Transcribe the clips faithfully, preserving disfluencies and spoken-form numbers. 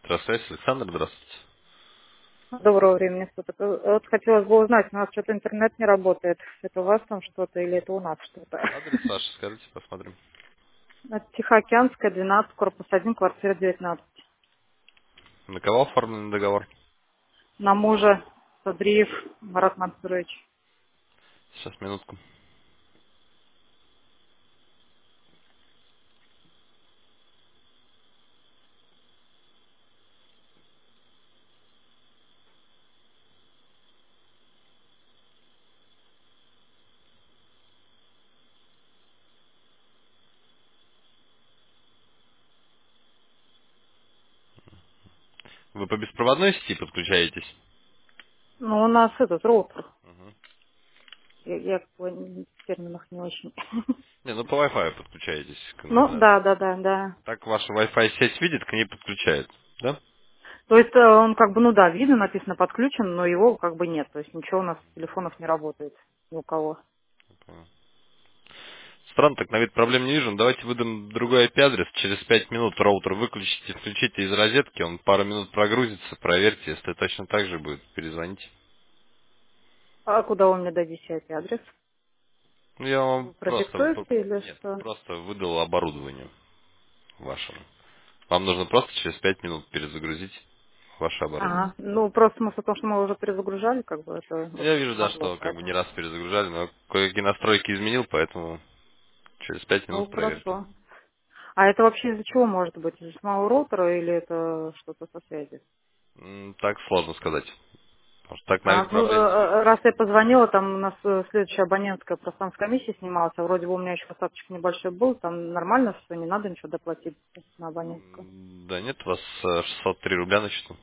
Электросвязь, Александр, здравствуйте. Доброго времени суток. Э, Вот хотелось бы узнать, у нас что-то интернет не работает. Это у вас там что-то или это у нас что-то? Адрес ваш, скажите, посмотрим. Это Тихоокеанская, двенадцать, корпус один, квартира девятнадцать. На кого оформлен договор? На мужа Садриев Марат Мансурович. Сейчас, минутку. Вы по беспроводной сети подключаетесь? Ну, у нас этот роутер. Мгм. Я, я как бы в терминах не очень. Не, ну по Wi-Fi подключаетесь к Ну, интернету. да, да, да, да. Так ваша Wi-Fi сеть видит, к ней подключает, да? То есть э, он как бы, ну да, видно, написано подключен, но его как бы нет. То есть ничего у нас с телефонов не работает ни у кого. Понял. Странно, так на вид проблем не вижу. Ну, давайте выдам другой I P-адрес. Через пять минут роутер выключите, включите из розетки, он пару минут прогрузится, проверьте. Если точно так же будет, перезвоните. А куда вы мне дадите этот адрес? Ну, я вам Вы просто, продиктуете или нет, что? просто выдал оборудование вашему. Вам нужно просто через пять минут перезагрузить ваше оборудование. Ага. Ну, просто смысл в том, что мы уже перезагружали, как бы это Ну, Я очень вижу, да, помогло, что как бы не поэтому. раз перезагружали, но кое-какие настройки изменил, поэтому через пять Ну, минут проверки. хорошо. А это вообще из-за чего может быть? Из-за самого роутера или это что-то со связью? М, Так сложно сказать. Потому что так на А, вид ну, э, проблем не вижу. э, раз я позвонила, там у нас э, следующая абонентская просто там с комиссией снималась, а вроде бы у меня еще остаточек небольшой был, там нормально, что не надо ничего доплатить на абонентскую. М, Да нет, у вас э, шестьсот три рубля на счету.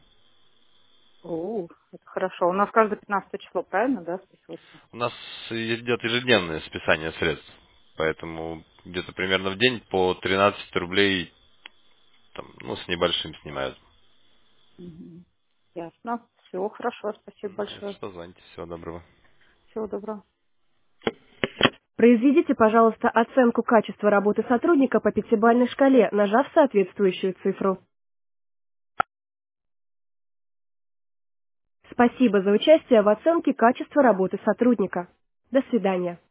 У, это хорошо. У нас каждое пятнадцатое число, правильно, да, списывается? У нас идет ежедневное списание средств, поэтому где-то примерно в день по тринадцать рублей, там, ну, с небольшим снимают. Мгм. Ясно. Все, хорошо, спасибо М, Если большое. что, звоните. Всего доброго. Всего доброго. Произведите, пожалуйста, оценку качества работы сотрудника по пятибалльной шкале, нажав соответствующую цифру. Спасибо за участие в оценке качества работы сотрудника. До свидания.